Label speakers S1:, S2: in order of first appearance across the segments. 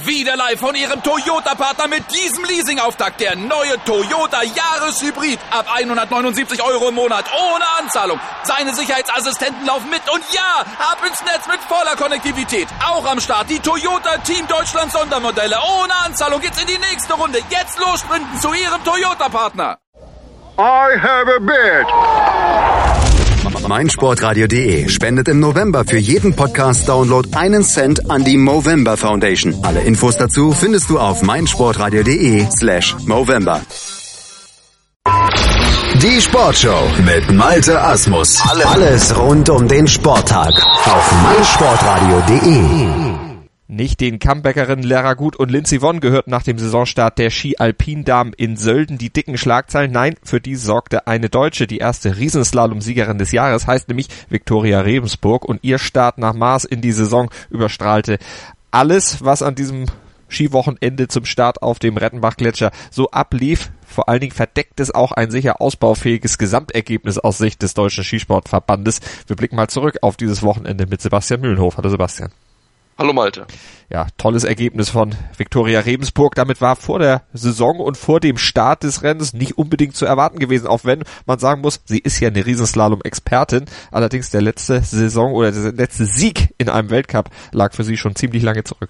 S1: Wieder live von Ihrem Toyota-Partner mit diesem Leasing-Auftakt. Der neue Toyota Jahreshybrid. Ab 179 € im Monat. Ohne Anzahlung. Seine Sicherheitsassistenten laufen mit. Und ja, ab ins Netz mit voller Konnektivität. Auch am Start die Toyota Team Deutschland Sondermodelle. Ohne Anzahlung geht's in die nächste Runde. Jetzt los sprinten zu Ihrem Toyota-Partner.
S2: I have a bet.
S3: meinsportradio.de spendet im November für jeden Podcast-Download 1 Cent an die Movember Foundation. Alle Infos dazu findest du auf meinsportradio.de/Movember. Die Sportshow mit Malte Asmus. Alles rund um den Sporttag auf meinsportradio.de.
S4: Nicht den Comebackerinnen Lara Gut und Lindsey Vonn gehört nach dem Saisonstart der Ski-Alpin-Damen in Sölden die dicken Schlagzeilen. Nein, für die sorgte eine Deutsche, die erste Riesenslalom-Siegerin des Jahres, heißt nämlich Viktoria Rebensburg, und ihr Start nach Maß in die Saison überstrahlte alles, was an diesem Skiwochenende zum Start auf dem Rettenbach-Gletscher so ablief. Vor allen Dingen verdeckt es auch ein sicher ausbaufähiges Gesamtergebnis aus Sicht des Deutschen Skisportverbandes. Wir blicken mal zurück auf dieses Wochenende mit Sebastian Mühlenhof. Hallo Sebastian.
S5: Hallo Malte.
S4: Ja, tolles Ergebnis von Viktoria Rebensburg. Damit war vor der Saison und vor dem Start des Rennens nicht unbedingt zu erwarten gewesen, auch wenn man sagen muss, sie ist ja eine Riesenslalom-Expertin. Allerdings der letzte Saison oder der letzte Sieg in einem Weltcup lag für sie schon ziemlich lange zurück.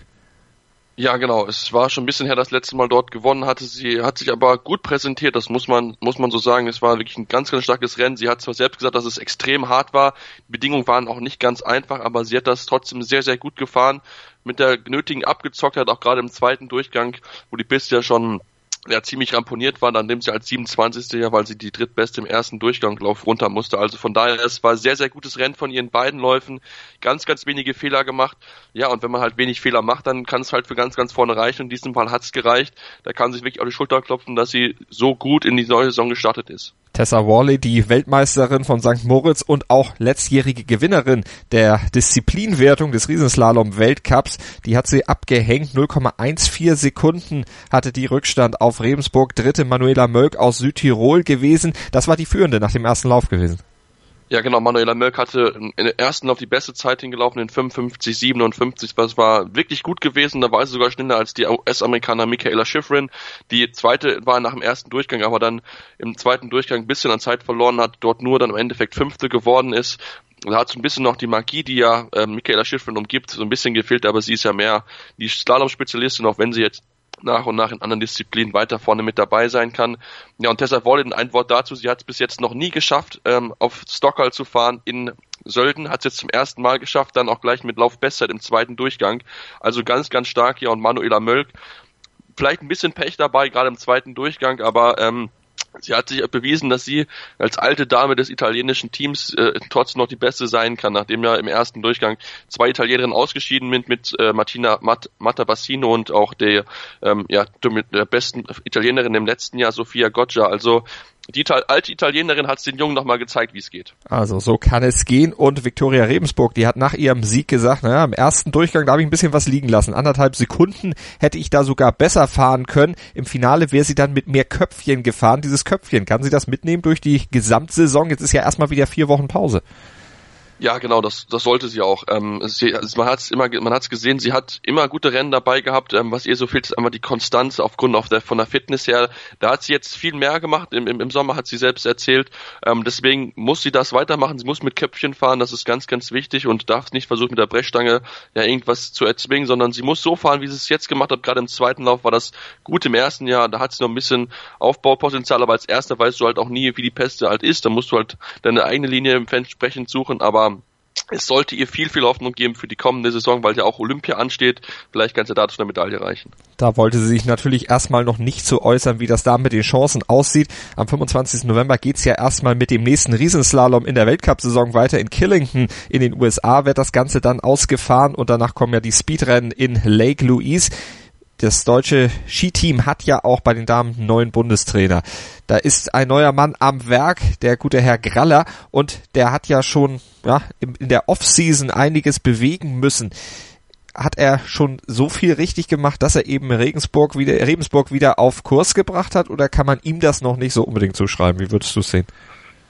S5: Ja, genau. Es war schon ein bisschen her, das letzte Mal dort gewonnen hatte. Sie hat sich aber gut präsentiert, das muss man so sagen. Es war wirklich ein ganz, ganz starkes Rennen. Sie hat zwar selbst gesagt, dass es extrem hart war. Die Bedingungen waren auch nicht ganz einfach, aber sie hat das trotzdem sehr, sehr gut gefahren. Mit der nötigen Abgezocktheit, auch gerade im zweiten Durchgang, wo die Piste ja schon ziemlich ramponiert war, dann nimmt sie als 27. weil sie die drittbeste im ersten Durchganglauf runter musste. Also von daher, es war sehr, sehr gutes Rennen von ihren beiden Läufen. Ganz, ganz wenige Fehler gemacht. Ja, und wenn man halt wenig Fehler macht, dann kann es halt für ganz, ganz vorne reichen. Und in diesem Fall hat es gereicht. Da kann sich wirklich auf die Schulter klopfen, dass sie so gut in die neue Saison gestartet ist.
S4: Tessa Worley, die Weltmeisterin von St. Moritz und auch letztjährige Gewinnerin der Disziplinwertung des Riesenslalom-Weltcups, die hat sie abgehängt. 0,14 Sekunden hatte die Rückstand auf Rebensburg. Dritte Manuela Mölk aus Südtirol gewesen. Das war die Führende nach dem ersten Lauf gewesen.
S5: Ja, genau, Manuela Mölk hatte in der ersten Lauf die beste Zeit hingelaufen, in 55,57. Das war wirklich gut gewesen. Da war sie sogar schneller als die US-Amerikaner Michaela Schifrin. Die zweite war nach dem ersten Durchgang, aber dann im zweiten Durchgang ein bisschen an Zeit verloren hat, dort nur dann im Endeffekt Fünfte geworden ist. Da hat so ein bisschen noch die Magie, die ja Michaela Schifrin umgibt, so ein bisschen gefehlt, aber sie ist ja mehr die Slalom-Spezialistin, auch wenn sie jetzt nach und nach in anderen Disziplinen weiter vorne mit dabei sein kann. Ja, und Tessa Worley, ein Wort dazu, sie hat es bis jetzt noch nie geschafft, auf Stockholm zu fahren in Sölden, hat es jetzt zum ersten Mal geschafft, dann auch gleich mit Laufbestzeit im zweiten Durchgang. Also ganz, ganz stark hier. Und Manuela Mölk, vielleicht ein bisschen Pech dabei, gerade im zweiten Durchgang, aber sie hat sich bewiesen, dass sie als alte Dame des italienischen Teams trotzdem noch die Beste sein kann, nachdem ja im ersten Durchgang zwei Italienerinnen ausgeschieden sind mit Martina Mattabassino und auch der besten Italienerin im letzten Jahr, Sofia Goggia. Also die alte Italienerin hat es den Jungen nochmal gezeigt, wie es geht.
S4: Also so kann es gehen. Und Viktoria Rebensburg, die hat nach ihrem Sieg gesagt, naja, im ersten Durchgang, da habe ich ein bisschen was liegen lassen. 1,5 Sekunden hätte ich da sogar besser fahren können. Im Finale wäre sie dann mit mehr Köpfchen gefahren. Dieses Köpfchen, kann sie das mitnehmen durch die Gesamtsaison? Jetzt ist ja erstmal wieder 4 Wochen Pause.
S5: Ja, genau, das sollte sie auch. Man hat's gesehen, sie hat immer gute Rennen dabei gehabt. Was ihr so fehlt, ist einfach die Konstanz von der Fitness her. Da hat sie jetzt viel mehr gemacht. Im Sommer hat sie selbst erzählt. Deswegen muss sie das weitermachen. Sie muss mit Köpfchen fahren. Das ist ganz, ganz wichtig und darf nicht versuchen, mit der Brechstange irgendwas zu erzwingen, sondern sie muss so fahren, wie sie es jetzt gemacht hat. Gerade im zweiten Lauf war das gut im ersten Jahr. Da hat sie noch ein bisschen Aufbaupotenzial, aber als Erster weißt du halt auch nie, wie die Peste halt ist. Da musst du halt deine eigene Linie entsprechend suchen, aber es sollte ihr viel, viel Hoffnung geben für die kommende Saison, weil ja auch Olympia ansteht. Vielleicht kann sie dazu eine Medaille reichen.
S4: Da wollte sie sich natürlich erstmal noch nicht so äußern, wie das da mit den Chancen aussieht. Am 25. November geht's ja erstmal mit dem nächsten Riesenslalom in der Weltcup-Saison weiter. In Killington in den USA wird das Ganze dann ausgefahren und danach kommen ja die Speedrennen in Lake Louise. Das deutsche Skiteam hat ja auch bei den Damen einen neuen Bundestrainer. Da ist ein neuer Mann am Werk, der gute Herr Graller, und der hat ja schon in der Offseason einiges bewegen müssen. Hat er schon so viel richtig gemacht, dass er eben Regensburg wieder auf Kurs gebracht hat, oder kann man ihm das noch nicht so unbedingt zuschreiben? Wie würdest du es sehen?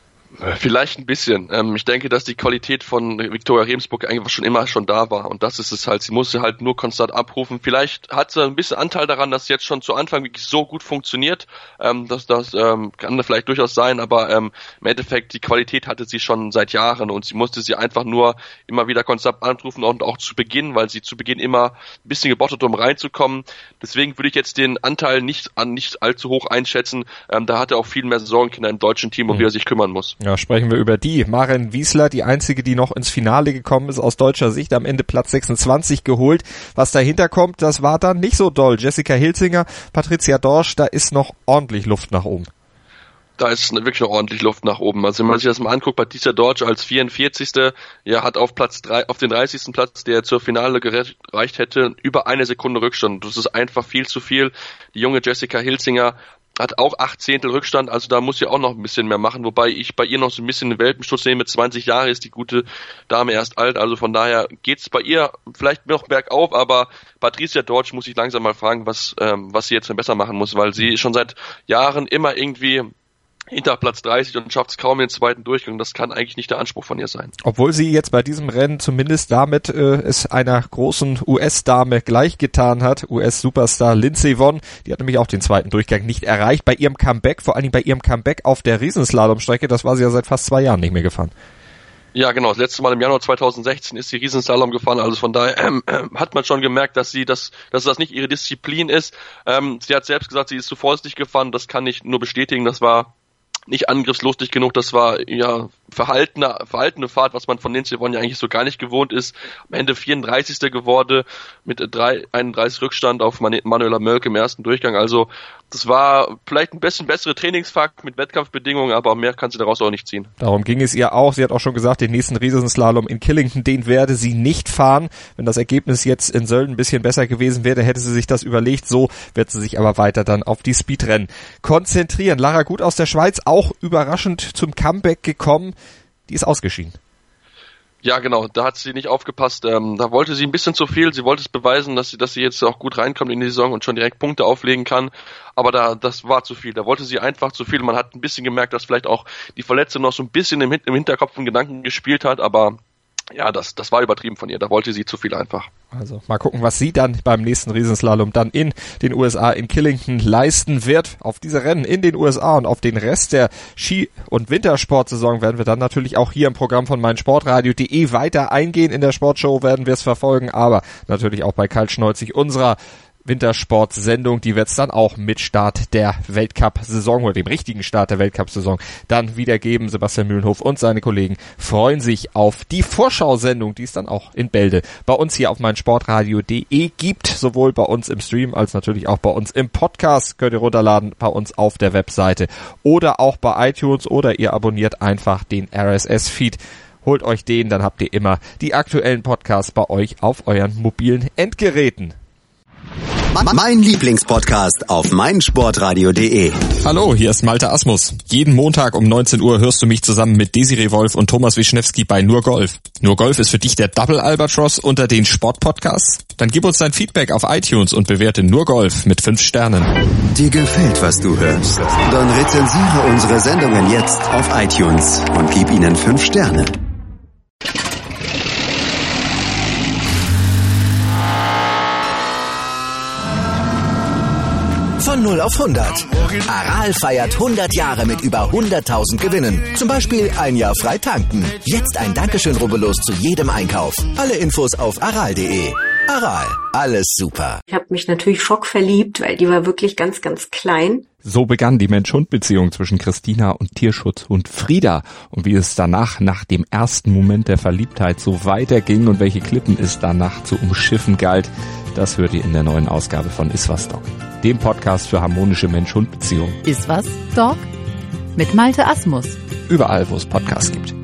S5: Vielleicht ein bisschen. Ich denke, dass die Qualität von Viktoria Rebensburg eigentlich schon immer da war. Und das ist es halt. Sie musste halt nur konstant abrufen. Vielleicht hat sie ein bisschen Anteil daran, dass es jetzt schon zu Anfang wirklich so gut funktioniert. Das kann da vielleicht durchaus sein. Aber im Endeffekt, die Qualität hatte sie schon seit Jahren. Und sie musste sie einfach nur immer wieder konstant abrufen. Und auch zu Beginn, weil sie zu Beginn immer ein bisschen gebottet, um reinzukommen. Deswegen würde ich jetzt den Anteil nicht allzu hoch einschätzen. Da hat er auch viel mehr Sorgenkinder im deutschen Team, um die er sich kümmern muss.
S4: Ja, sprechen wir über die. Maren Wiesler, die einzige, die noch ins Finale gekommen ist, aus deutscher Sicht am Ende Platz 26 geholt. Was dahinter kommt, das war dann nicht so doll. Jessica Hilzinger, Patricia Dorsch, da ist noch ordentlich Luft nach oben.
S5: Da ist wirklich noch ordentlich Luft nach oben. Also wenn man sich das mal anguckt, Patricia Dorsch als 44. Hat auf den 30. Platz, der zur Finale gereicht hätte, über 1 Sekunde Rückstand. Das ist einfach viel zu viel. Die junge Jessica Hilzinger hat auch 8 Zehntel Rückstand, also da muss sie auch noch ein bisschen mehr machen, wobei ich bei ihr noch so ein bisschen den Welpenschutz nehme. 20 Jahre ist die gute Dame erst alt, also von daher geht's bei ihr vielleicht noch bergauf, aber Patricia Dorsch muss ich langsam mal fragen, was sie jetzt besser machen muss, weil sie schon seit Jahren immer irgendwie hinter Platz 30 und schafft es kaum in den zweiten Durchgang. Das kann eigentlich nicht der Anspruch von ihr sein.
S4: Obwohl sie jetzt bei diesem Rennen zumindest damit es einer großen US-Dame gleichgetan hat, US-Superstar Lindsey Vonn, die hat nämlich auch den zweiten Durchgang nicht erreicht. Bei ihrem Comeback, vor allem bei ihrem Comeback auf der Riesenslalomstrecke, das war sie ja seit fast 2 Jahren nicht mehr gefahren.
S5: Ja, genau. Das letzte Mal im Januar 2016 ist sie Riesenslalom gefahren. Also von daher hat man schon gemerkt, dass das nicht ihre Disziplin ist. Sie hat selbst gesagt, sie ist zu vorsichtig gefahren. Das kann ich nur bestätigen. Das war nicht angriffslustig genug, das war ja verhaltene Fahrt, was man von Lindsey Vonn ja eigentlich so gar nicht gewohnt ist. Am Ende 34. geworden mit 31 Rückstand auf Manuela Mölk im ersten Durchgang. Also das war vielleicht ein bisschen bessere Trainingsfakt mit Wettkampfbedingungen, aber mehr kann sie daraus auch nicht ziehen.
S4: Darum ging es ihr auch. Sie hat auch schon gesagt, den nächsten Riesenslalom in Killington, den werde sie nicht fahren. Wenn das Ergebnis jetzt in Sölden ein bisschen besser gewesen wäre, hätte sie sich das überlegt. So wird sie sich aber weiter dann auf die Speedrennen konzentrieren. Lara Gut aus der Schweiz, auch überraschend zum Comeback gekommen. Die ist ausgeschieden.
S5: Ja, genau, da hat sie nicht aufgepasst. Da wollte sie ein bisschen zu viel. Sie wollte es beweisen, dass sie jetzt auch gut reinkommt in die Saison und schon direkt Punkte auflegen kann. Aber das war zu viel. Da wollte sie einfach zu viel. Man hat ein bisschen gemerkt, dass vielleicht auch die Verletzung noch so ein bisschen im Hinterkopf einen Gedanken gespielt hat. Aber ja, das war übertrieben von ihr. Da wollte sie zu viel einfach.
S4: Also mal gucken, was sie dann beim nächsten Riesenslalom dann in den USA in Killington leisten wird. Auf diese Rennen in den USA und auf den Rest der Ski- und Wintersportsaison werden wir dann natürlich auch hier im Programm von meinsportradio.de weiter eingehen. In der Sportshow werden wir es verfolgen, aber natürlich auch bei Kaltschneuzig, unserer Wintersportsendung, die wird es dann auch mit Start der Weltcup-Saison oder dem richtigen Start der Weltcup-Saison dann wieder geben. Sebastian Mühlenhof und seine Kollegen freuen sich auf die Vorschau-Sendung, die es dann auch in Bälde bei uns hier auf meinsportradio.de gibt, sowohl bei uns im Stream als natürlich auch bei uns im Podcast. Könnt ihr runterladen bei uns auf der Webseite oder auch bei iTunes oder ihr abonniert einfach den RSS-Feed. Holt euch den, dann habt ihr immer die aktuellen Podcasts bei euch auf euren mobilen Endgeräten.
S3: Mein Lieblingspodcast auf meinsportradio.de.
S6: Hallo, hier ist Malte Asmus. Jeden Montag um 19 Uhr hörst du mich zusammen mit Desiree Wolf und Thomas Wischnewski bei Nur Golf. Nur Golf ist für dich der Double Albatross unter den Sportpodcasts? Dann gib uns dein Feedback auf iTunes und bewerte Nur Golf mit 5 Sternen.
S3: Dir gefällt, was du hörst? Dann rezensiere unsere Sendungen jetzt auf iTunes und gib ihnen 5 Sterne.
S7: Von 0 auf 100. Aral feiert 100 Jahre mit über 100.000 Gewinnen. Zum Beispiel ein Jahr frei tanken. Jetzt ein Dankeschön, rubbellos zu jedem Einkauf. Alle Infos auf aral.de. Aral, alles super.
S8: Ich habe mich natürlich schockverliebt, weil die war wirklich ganz, ganz klein.
S6: So begann die Mensch-Hund-Beziehung zwischen Christina und Tierschutzhund Frieda. Und wie es danach, nach dem ersten Moment der Verliebtheit, so weiterging und welche Klippen es danach zu umschiffen galt, das hört ihr in der neuen Ausgabe von Iswas Dog, dem Podcast für harmonische Mensch-Hund-Beziehungen.
S9: Iswas Dog? Mit Malte Asmus.
S6: Überall, wo es Podcasts gibt.